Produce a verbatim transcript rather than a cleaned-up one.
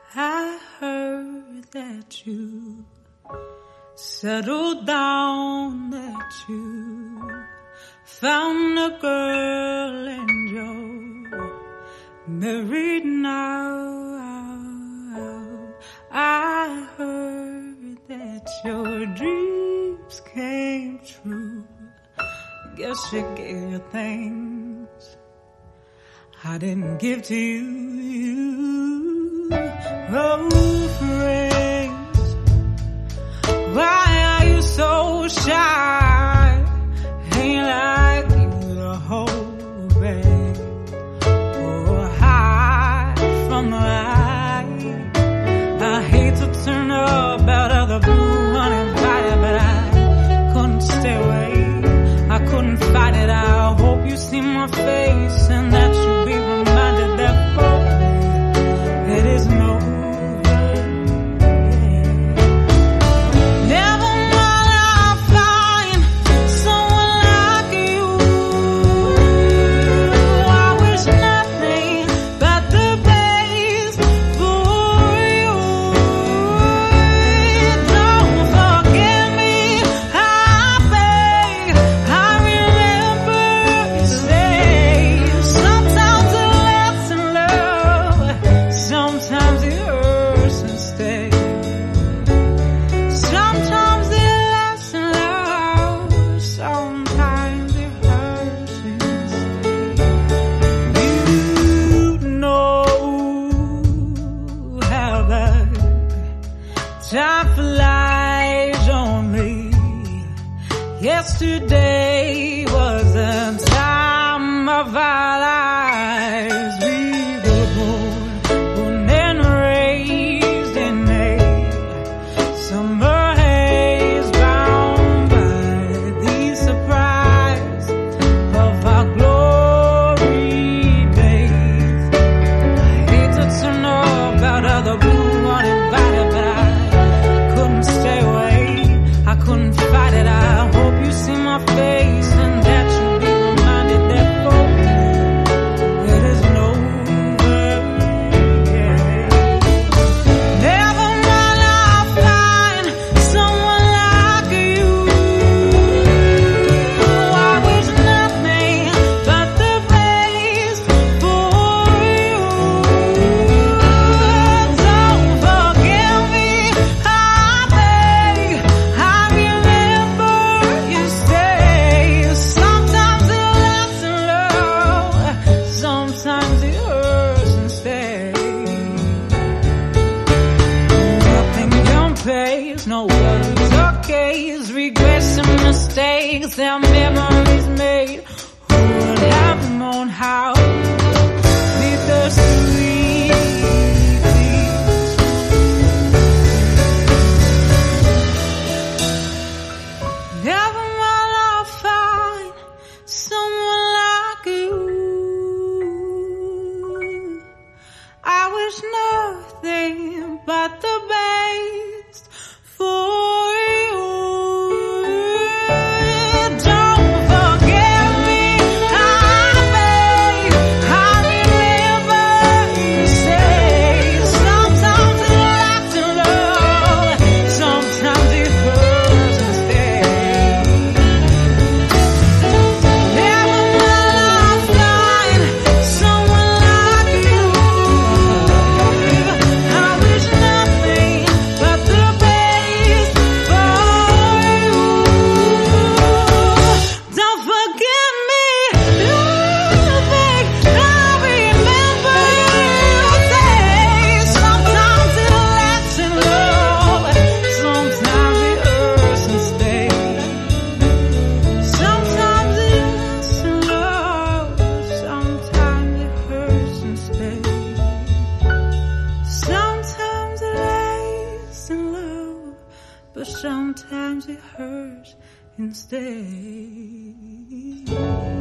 I heard that you settled down, that you found a girl and you're married now. I heard that your dreams came true. Guess you gave things I didn't give to you. Oh, friends, why are you so shy? Ain't like you to hold back or hide from the light. I hate to turn up out of the blue uninvited, but I couldn't stay away. I couldn't fight it. I hope you see my face and that you'll be reminded that for me it isn't over. Never mind, I'll find someone like you. I wish nothing but the best for you. Don't forget me, I beg. I remember you say sometimes it lasts in love, sometimes it hurts and stays. Sometimes it lasts in love, sometimes it hurts and stays. You know how that time flies on me. Yesterday was the time of our lives. We were born, born and raised in a summer haze, bound by the surprise of our glory days. I hate to turn up out of the blue uninvited, but I couldn't stay away. I couldn't fight it. I hope you see my face and that you'll be reminded that for me it isn't over. Yeah. Never mind, I'll find someone like you. I wish nothing but the best for you. Don't forget me, I beg. I remember you say sometimes it lasts in love, sometimes it hurts and stays. Nothing compares, no words or case, regrets and mistakes, their memories made. Who would have known how bittersweet? Never mind, I'll find someone like you. I wish nothing but the best for you. Don't forget me, I beg. I remember you say sometimes it lasts in love, sometimes it hurts and stays. Never mind, I'll find someone like you. I wish nothing but the best for you. Don't forget me, nothing. I remember you say sometimes it lasts in love, sometimes it hurts and stays. Sometimes it lasts in love, sometimes it hurts and stays. Sometimes it lasts in love, but sometimes it hurts and stays.